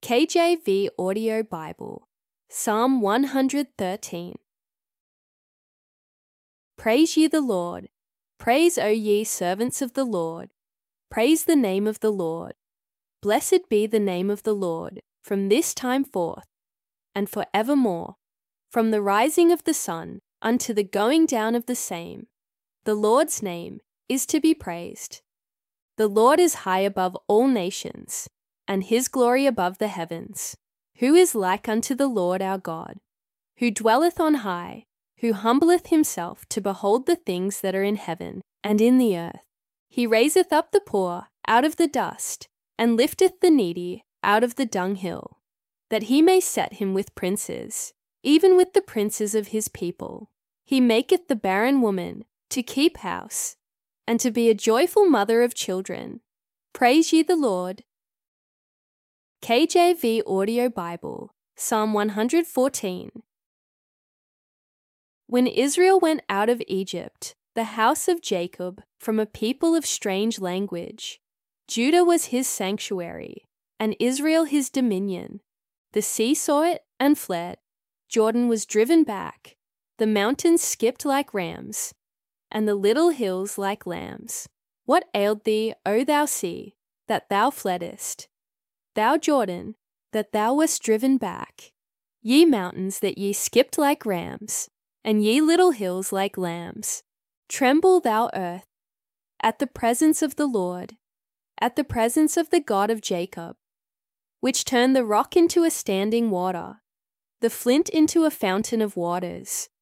KJV Audio Bible, Psalm 113. Praise ye the Lord. Praise, O ye servants of the Lord. Praise the name of the Lord. Blessed be the name of the Lord, from this time forth, and for evermore, from the rising of the sun unto the going down of the same. The Lord's name is to be praised. The Lord is high above all nations, and his glory above the heavens. Who is like unto the Lord our God, who dwelleth on high, who humbleth himself to behold the things that are in heaven and in the earth? He raiseth up the poor out of the dust, and lifteth the needy out of the dunghill, that he may set him with princes, even with the princes of his people. He maketh the barren woman to keep house, and to be a joyful mother of children. Praise ye the Lord. KJV Audio Bible, Psalm 114. When Israel went out of Egypt, the house of Jacob, from a people of strange language, Judah was his sanctuary, and Israel his dominion. The sea saw it and fled. Jordan was driven back. The mountains skipped like rams, and the little hills like lambs. What ailed thee, O thou sea, that thou fleddest? Thou Jordan, that thou wast driven back? Ye mountains, that ye skipped like rams, and ye little hills like lambs. Tremble, thou earth, at the presence of the Lord, at the presence of the God of Jacob, which turned the rock into a standing water, the flint into a fountain of waters,